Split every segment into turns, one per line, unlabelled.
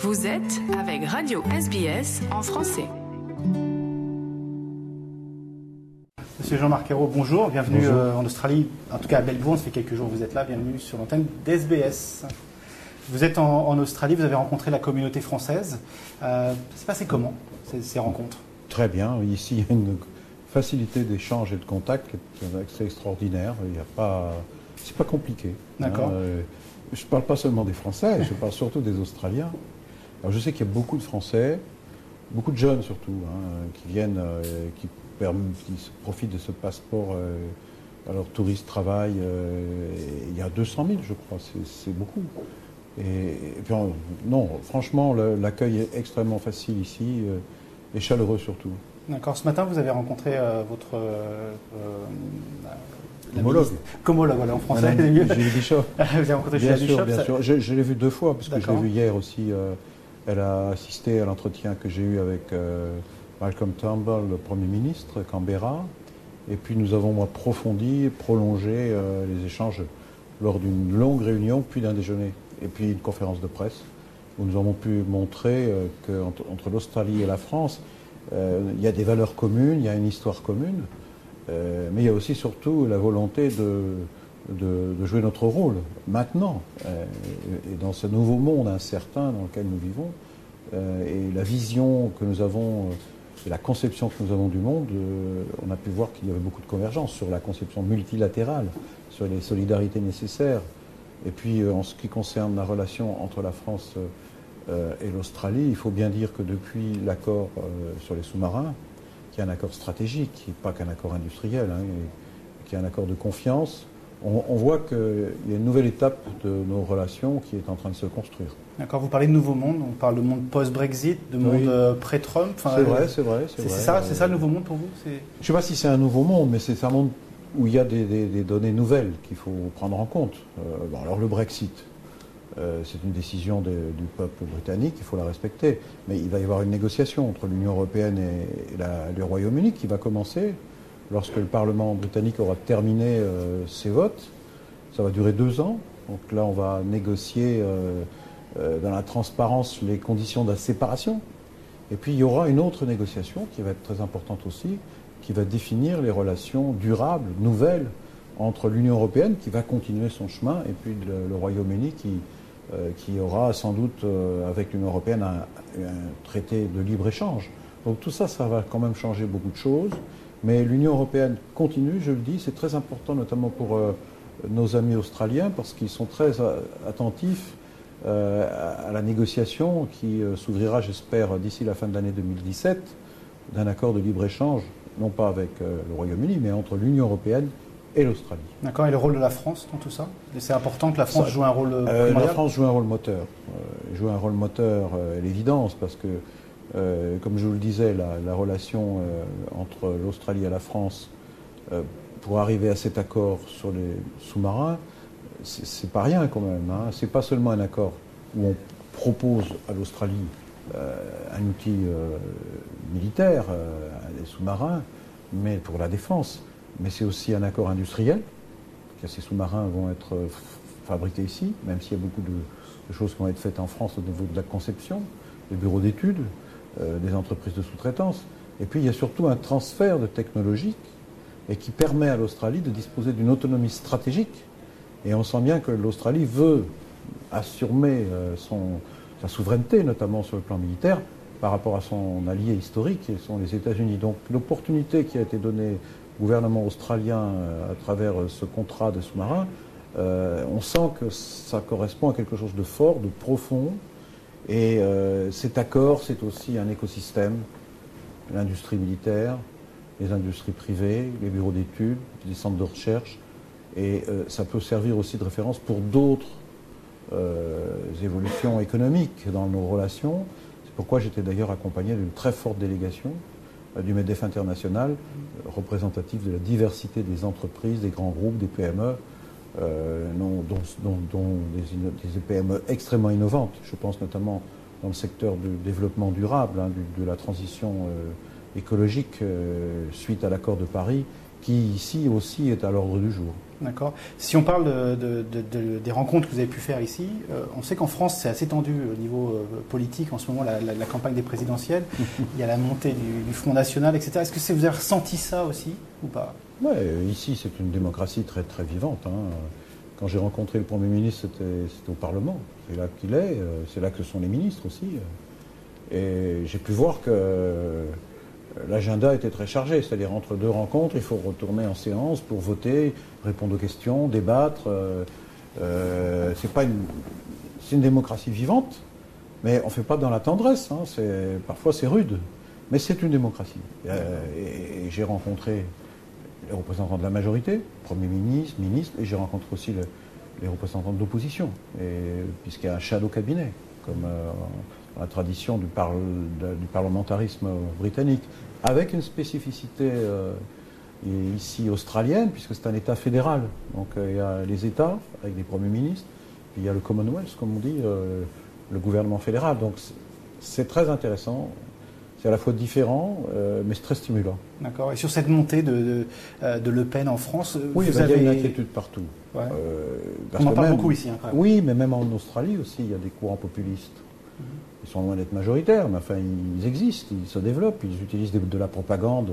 Vous êtes avec Radio SBS en français.
Monsieur Jean-Marc Ayrault, bonjour, bienvenue en Australie, en tout cas à Melbourne, ça fait quelques jours que vous êtes là, bienvenue sur l'antenne d'SBS. Vous êtes en Australie, vous avez rencontré la communauté française. Ça s'est passé comment, ces rencontres?
Très bien, ici il y a une facilité d'échange et de contact qui est extraordinaire, c'est pas compliqué.
D'accord.
Je ne parle pas seulement des Français, je parle surtout des Australiens. Alors je sais qu'il y a beaucoup de Français, beaucoup de jeunes surtout, qui viennent, qui profitent de ce passeport à leur tourisme travail. Il y a 200 000, je crois, c'est beaucoup. Et puis, non, franchement, l'accueil est extrêmement facile ici et chaleureux surtout.
D'accord. Ce matin, vous avez rencontré votre
homologue,
voilà, en français.
Julie Bishop.
Vous avez rencontré Julie Bishop.
Bien sûr. Je l'ai vue 2 fois, parce que je l'ai vue hier aussi. Elle a assisté à l'entretien que j'ai eu avec Malcolm Turnbull, le Premier ministre, Canberra. Et puis nous avons approfondi, prolongé les échanges lors d'une longue réunion, puis d'un déjeuner. Et puis une conférence de presse, où nous avons pu montrer qu'entre l'Australie et la France, il y a des valeurs communes, il y a une histoire commune, mais il y a aussi surtout la volonté de jouer notre rôle maintenant, et dans ce nouveau monde incertain dans lequel nous vivons, et la vision que nous avons, et la conception que nous avons du monde, on a pu voir qu'il y avait beaucoup de convergence sur la conception multilatérale, sur les solidarités nécessaires. Et puis en ce qui concerne la relation entre la France et l'Australie, il faut bien dire que depuis l'accord sur les sous-marins, qui est un accord stratégique, qui n'est pas qu'un accord industriel, qui est un accord de confiance, on voit qu'il y a une nouvelle étape de nos relations qui est en train de se construire.
D'accord, vous parlez de nouveau monde, on parle de monde post-Brexit, de monde pré-Trump.
C'est vrai.
C'est ça le nouveau monde pour vous? Je
ne sais pas si c'est un nouveau monde, mais c'est un monde où il y a des données nouvelles qu'il faut prendre en compte. Alors le Brexit, c'est une décision du peuple britannique, il faut la respecter. Mais il va y avoir une négociation entre l'Union européenne et le Royaume-Uni qui va commencer lorsque le Parlement britannique aura terminé ses votes. Ça va durer 2 ans. Donc là, on va négocier dans la transparence les conditions de la séparation. Et puis il y aura une autre négociation qui va être très importante aussi, qui va définir les relations durables, nouvelles, entre l'Union européenne, qui va continuer son chemin, et puis le Royaume-Uni, qui aura sans doute, avec l'Union européenne, un traité de libre-échange. Donc tout ça, ça va quand même changer beaucoup de choses. Mais l'Union européenne continue, je le dis, c'est très important, notamment pour nos amis australiens, parce qu'ils sont très attentifs à la négociation qui s'ouvrira, j'espère, d'ici la fin de l'année 2017, d'un accord de libre-échange, non pas avec le Royaume-Uni, mais entre l'Union européenne et l'Australie.
D'accord, et le rôle de la France dans tout ça? C'est important que la France joue un rôle primordial?
La France joue un rôle moteur. Joue un rôle moteur, l'évidence, parce que, comme je vous le disais, la relation entre l'Australie et la France, pour arriver à cet accord sur les sous-marins, c'est pas rien quand même. C'est pas seulement un accord où on propose à l'Australie un outil militaire, des sous-marins, mais pour la défense. Mais c'est aussi un accord industriel, car ces sous-marins vont être fabriqués ici, même s'il y a beaucoup de choses qui vont être faites en France au niveau de la conception, des bureaux d'études, des entreprises de sous-traitance. Et puis il y a surtout un transfert de technologie et qui permet à l'Australie de disposer d'une autonomie stratégique. Et on sent bien que l'Australie veut assumer sa souveraineté, notamment sur le plan militaire, par rapport à son allié historique, qui sont les États-Unis. Donc l'opportunité qui a été donnée au gouvernement australien à travers ce contrat de sous-marins, on sent que ça correspond à quelque chose de fort, de profond. Et cet accord, c'est aussi un écosystème, l'industrie militaire, les industries privées, les bureaux d'études, les centres de recherche. Et ça peut servir aussi de référence pour d'autres évolutions économiques dans nos relations. C'est pourquoi j'étais d'ailleurs accompagné d'une très forte délégation du MEDEF international, représentatif de la diversité des entreprises, des grands groupes, des PME, dont des PME extrêmement innovantes. Je pense notamment dans le secteur du développement durable, de la transition écologique suite à l'accord de Paris, qui ici aussi est à l'ordre du jour.
D'accord. Si on parle des rencontres que vous avez pu faire ici, on sait qu'en France, c'est assez tendu au niveau politique. En ce moment, la campagne des présidentielles, il y a la montée du Front National, etc. Est-ce que vous avez ressenti ça aussi ou pas?
Oui, ici, c'est une démocratie très, très vivante. Quand j'ai rencontré le Premier ministre, c'était au Parlement. C'est là qu'il est, c'est là que sont les ministres aussi. Et j'ai pu voir que l'agenda était très chargé, c'est-à-dire entre deux rencontres, il faut retourner en séance pour voter, répondre aux questions, débattre. C'est une démocratie vivante, mais on ne fait pas dans la tendresse. Parfois c'est rude, mais c'est une démocratie. Et j'ai rencontré les représentants de la majorité, Premier ministre, ministre, et j'ai rencontré aussi les représentants de l'opposition, puisqu'il y a un shadow cabinet, comme dans la tradition du parlementarisme britannique, avec une spécificité ici australienne, puisque c'est un État fédéral. Donc il y a les États avec des premiers ministres, puis il y a le Commonwealth, comme on dit, le gouvernement fédéral. Donc c'est très intéressant, c'est à la fois différent, mais c'est très stimulant.
D'accord. Et sur cette montée de Le Pen en France,
oui, il y a une inquiétude partout.
Ouais. On en parle beaucoup ici. Quand même.
Oui, mais même en Australie aussi, il y a des courants populistes. Ils sont loin d'être majoritaires, mais enfin, ils existent, ils se développent, ils utilisent de la propagande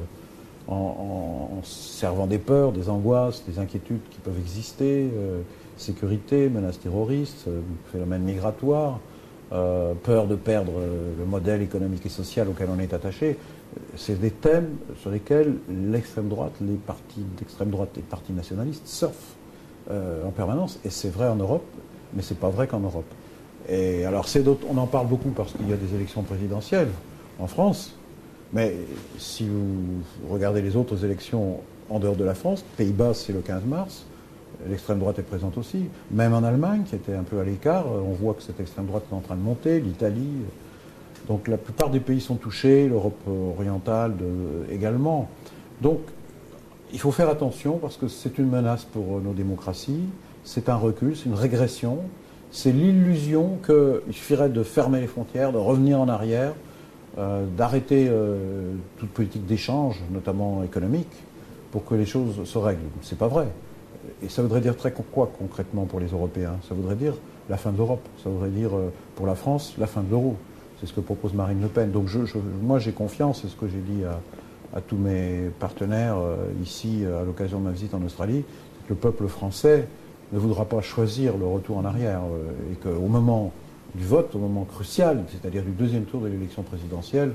en servant des peurs, des angoisses, des inquiétudes qui peuvent exister, sécurité, menaces terroristes, phénomènes migratoires, peur de perdre le modèle économique et social auquel on est attaché. C'est des thèmes sur lesquels l'extrême droite, les partis d'extrême droite, les partis nationalistes surfent en permanence, et c'est vrai en Europe, mais c'est pas vrai qu'en Europe. Et alors, on en parle beaucoup parce qu'il y a des élections présidentielles en France, mais si vous regardez les autres élections en dehors de la France, Pays-Bas, c'est le 15 mars, l'extrême droite est présente aussi. Même en Allemagne, qui était un peu à l'écart, on voit que cette extrême droite est en train de monter, l'Italie. Donc la plupart des pays sont touchés, l'Europe orientale également. Donc il faut faire attention parce que c'est une menace pour nos démocraties, c'est un recul, c'est une régression. C'est l'illusion qu'il suffirait de fermer les frontières, de revenir en arrière, d'arrêter toute politique d'échange, notamment économique, pour que les choses se règlent. C'est pas vrai. Et ça voudrait dire quoi concrètement pour les Européens? Ça voudrait dire la fin de l'Europe. Ça voudrait dire pour la France la fin de l'euro. C'est ce que propose Marine Le Pen. Donc moi j'ai confiance, c'est ce que j'ai dit à tous mes partenaires ici à l'occasion de ma visite en Australie, que le peuple français ne voudra pas choisir le retour en arrière et qu'au moment du vote, au moment crucial, c'est-à-dire du deuxième tour de l'élection présidentielle,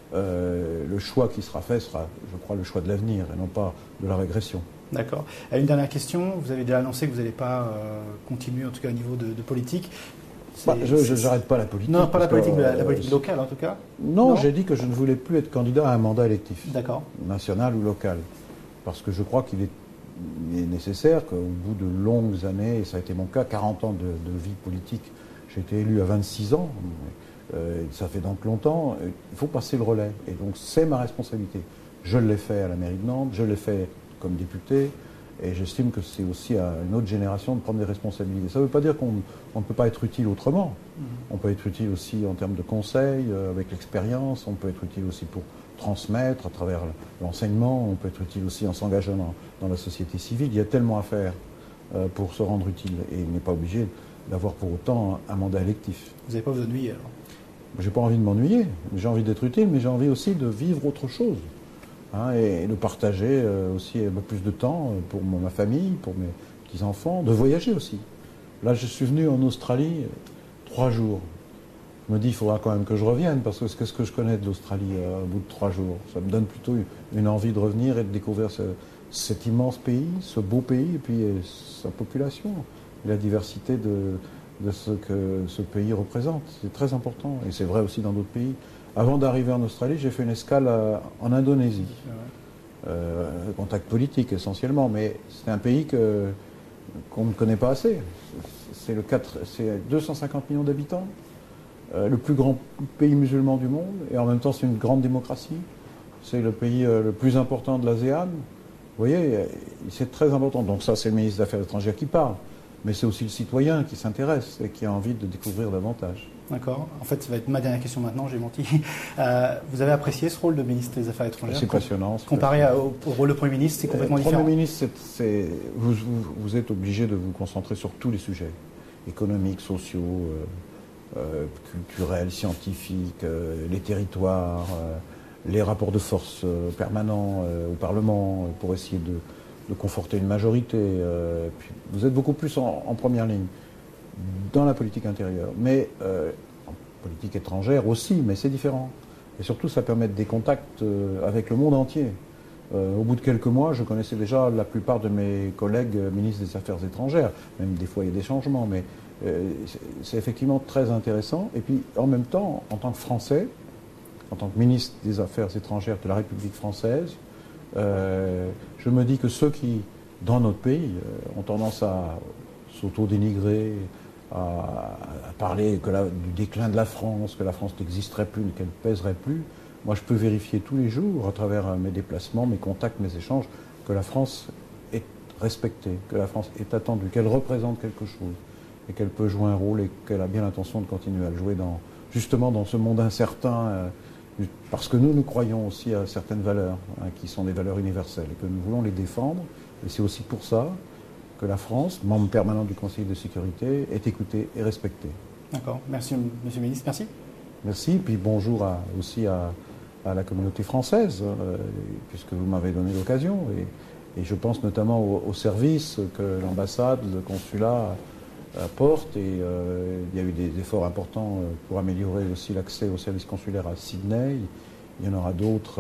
le choix qui sera fait sera, je crois, le choix de l'avenir et non pas de la régression.
D'accord. Une dernière question, vous avez déjà annoncé que vous n'allez pas continuer, en tout cas au niveau de politique.
Je n'arrête pas la politique.
Non, pas la politique, mais la politique locale en tout cas.
Non, j'ai dit que je ne voulais plus être candidat à un mandat électif,
national
ou local, parce que je crois qu'il est nécessaire qu'au bout de longues années, et ça a été mon cas, 40 ans de vie politique, j'ai été élu à 26 ans, ça fait donc longtemps, il faut passer le relais. Et donc c'est ma responsabilité. Je l'ai fait à la mairie de Nantes, je l'ai fait comme député, et j'estime que c'est aussi à une autre génération de prendre des responsabilités. Ça ne veut pas dire qu'on ne peut pas être utile autrement. On peut être utile aussi en termes de conseils, avec l'expérience, on peut être utile aussi pour transmettre à travers l'enseignement, on peut être utile aussi en s'engageant dans la société civile. Il y a tellement à faire pour se rendre utile, et il n'est pas obligé d'avoir pour autant un mandat électif.
Vous n'allez pas vous ennuyer alors?
J'ai pas envie de m'ennuyer, j'ai envie d'être utile, mais j'ai envie aussi de vivre autre chose. Et de partager aussi un peu plus de temps pour ma famille, pour mes petits-enfants, de voyager aussi. Là, je suis venu en Australie 3 jours. Je me dis, il faudra quand même que je revienne, parce que qu'est-ce que je connais de l'Australie au bout de 3 jours? Ça me donne plutôt une envie de revenir et de découvrir cet immense pays, ce beau pays, et puis sa population, et la diversité de ce que ce pays représente. C'est très important, et c'est vrai aussi dans d'autres pays. Avant d'arriver en Australie, j'ai fait une escale en Indonésie. Contact politique essentiellement, mais c'est un pays qu'on ne connaît pas assez. C'est 250 millions d'habitants, le plus grand pays musulman du monde, et en même temps c'est une grande démocratie. C'est le pays le plus important de l'ASEAN. Vous voyez, c'est très important. Donc ça, c'est le ministre des Affaires étrangères qui parle. mais c'est aussi le citoyen qui s'intéresse et qui a envie de découvrir davantage.
D'accord. En fait, ça va être ma dernière question maintenant, j'ai menti. Vous avez apprécié ce rôle de ministre des Affaires étrangères?
C'est passionnant.
Comparé au rôle de Premier ministre, c'est complètement différent.
Premier ministre, vous êtes obligé de vous concentrer sur tous les sujets, économiques, sociaux, culturels, scientifiques, les territoires, les rapports de force permanents au Parlement pour essayer de conforter une majorité. Puis vous êtes beaucoup plus en première ligne dans la politique intérieure, mais en politique étrangère aussi, mais c'est différent. Et surtout, ça permet des contacts avec le monde entier. Au bout de quelques mois, je connaissais déjà la plupart de mes collègues ministres des Affaires étrangères. Même des fois, il y a des changements, mais c'est effectivement très intéressant. Et puis, en même temps, en tant que Français, en tant que ministre des Affaires étrangères de la République française, je me dis que ceux qui, dans notre pays, ont tendance à s'auto-dénigrer, à parler du déclin de la France, que la France n'existerait plus, qu'elle ne pèserait plus, moi je peux vérifier tous les jours, à travers mes déplacements, mes contacts, mes échanges, que la France est respectée, que la France est attendue, qu'elle représente quelque chose, et qu'elle peut jouer un rôle, et qu'elle a bien l'intention de continuer à le jouer justement dans ce monde incertain, parce que nous croyons aussi à certaines valeurs, qui sont des valeurs universelles, et que nous voulons les défendre, et c'est aussi pour ça que la France, membre permanent du Conseil de sécurité, est écoutée et respectée.
D'accord. Merci, Monsieur le Ministre. Merci.
Merci. Puis bonjour aussi à la communauté française, puisque vous m'avez donné l'occasion. Et je pense notamment aux services que l'ambassade, le consulat apportent. Et il y a eu des efforts importants pour améliorer aussi l'accès aux services consulaires à Sydney. Il y en aura d'autres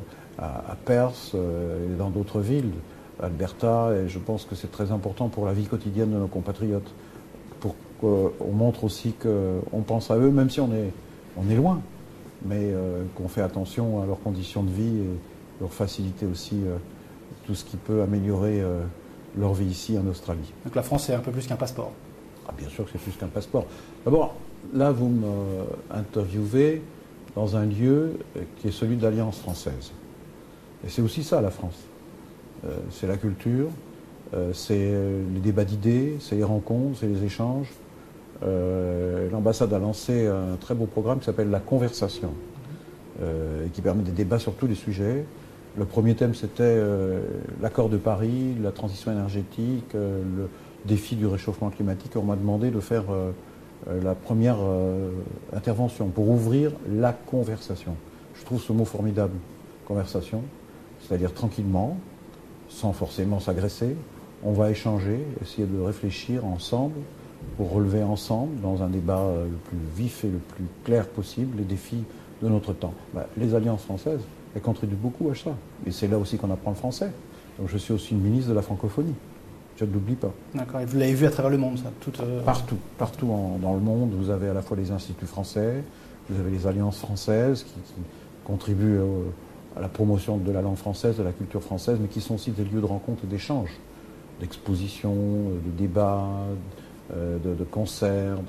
à Perth et dans d'autres villes. Alberta, et je pense que c'est très important pour la vie quotidienne de nos compatriotes, pour qu'on montre aussi qu'on pense à eux, même si on est loin, mais qu'on fait attention à leurs conditions de vie et leur faciliter aussi tout ce qui peut améliorer leur vie ici en Australie.
Donc la France, c'est un peu plus qu'un passeport.
Bien sûr que c'est plus qu'un passeport. D'abord, là, vous m'interviewez dans un lieu qui est celui de l'Alliance française. Et c'est aussi ça, la France. C'est la culture, c'est les débats d'idées, c'est les rencontres, c'est les échanges. L'ambassade a lancé un très beau programme qui s'appelle La Conversation, et qui permet des débats sur tous les sujets. Le premier thème, c'était l'accord de Paris, la transition énergétique, le défi du réchauffement climatique. On m'a demandé de faire la première intervention pour ouvrir la conversation. Je trouve ce mot formidable, conversation, c'est-à-dire tranquillement, sans forcément s'agresser. On va échanger, essayer de réfléchir ensemble pour relever ensemble, dans un débat le plus vif et le plus clair possible, les défis de notre temps. Les alliances françaises, elles contribuent beaucoup à ça. Et c'est là aussi qu'on apprend le français. Donc je suis aussi une ministre de la francophonie. Je ne l'oublie pas.
D'accord. Et vous l'avez vu à travers le monde, ça
Partout dans le monde, vous avez à la fois les instituts français, vous avez les alliances françaises qui contribuent à la promotion de la langue française, de la culture française, mais qui sont aussi des lieux de rencontre et d'échange, d'exposition, de débats, de concerts,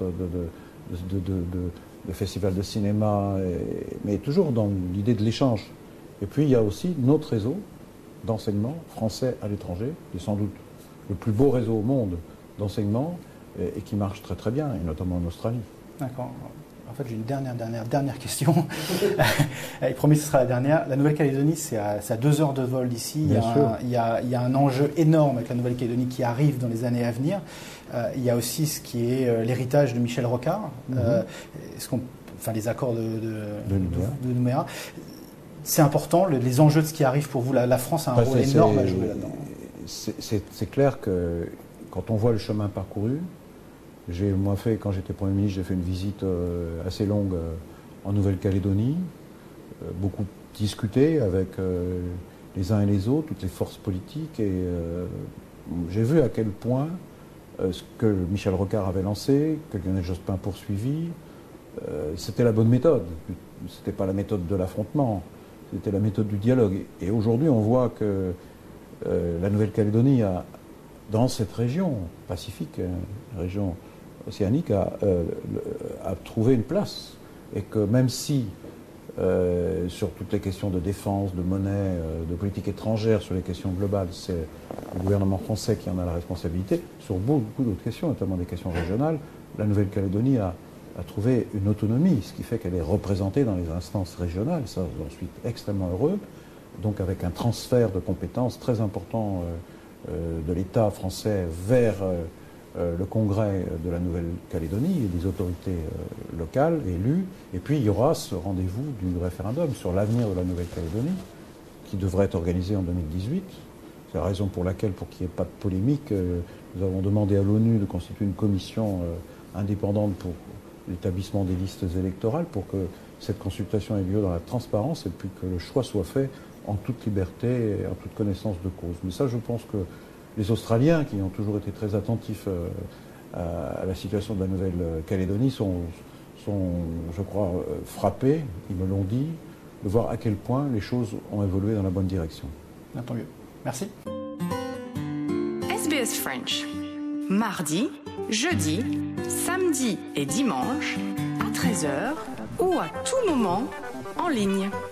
de festivals de cinéma, mais toujours dans l'idée de l'échange. Et puis il y a aussi notre réseau d'enseignement français à l'étranger, qui est sans doute le plus beau réseau au monde d'enseignement et qui marche très très bien, et notamment en Australie.
D'accord. En fait, j'ai une dernière question. Et promis, ce sera la dernière. La Nouvelle-Calédonie, c'est à 2 heures de vol d'ici. Il y a un enjeu énorme avec la Nouvelle-Calédonie qui arrive dans les années à venir. Il y a aussi ce qui est l'héritage de Michel Rocard, les accords de Nouméa. C'est important, les enjeux de ce qui arrive pour vous. La France a un rôle énorme à jouer là-dedans.
C'est clair que quand on voit le chemin parcouru, quand j'étais Premier ministre, j'ai fait une visite assez longue en Nouvelle-Calédonie, beaucoup discuté avec les uns et les autres, toutes les forces politiques, et j'ai vu à quel point ce que Michel Rocard avait lancé, que Lionel Jospin poursuivi, c'était la bonne méthode. C'était pas la méthode de l'affrontement, c'était la méthode du dialogue. Et aujourd'hui, on voit que la Nouvelle-Calédonie a, dans cette région pacifique, région océanique, a trouvé une place. Et que même si sur toutes les questions de défense, de monnaie, de politique étrangère, sur les questions globales, c'est le gouvernement français qui en a la responsabilité. Sur beaucoup d'autres questions, notamment des questions régionales, la Nouvelle-Calédonie a trouvé une autonomie, ce qui fait qu'elle est représentée dans les instances régionales. Ça, j'en suis extrêmement heureux. Donc avec un transfert de compétences très important de l'État français vers le Congrès de la Nouvelle-Calédonie et des autorités locales élues. Et puis il y aura ce rendez-vous du référendum sur l'avenir de la Nouvelle-Calédonie qui devrait être organisé en 2018. C'est la raison pour laquelle, pour qu'il n'y ait pas de polémique, nous avons demandé à l'ONU de constituer une commission indépendante pour l'établissement des listes électorales pour que cette consultation ait lieu dans la transparence et puis que le choix soit fait en toute liberté et en toute connaissance de cause. Mais ça, je pense que les Australiens, qui ont toujours été très attentifs à la situation de la Nouvelle-Calédonie, sont, je crois, frappés, ils me l'ont dit, de voir à quel point les choses ont évolué dans la bonne direction.
Tant mieux. Merci.
SBS French. Mardi, jeudi, samedi et dimanche, à 13h ou à tout moment, en ligne.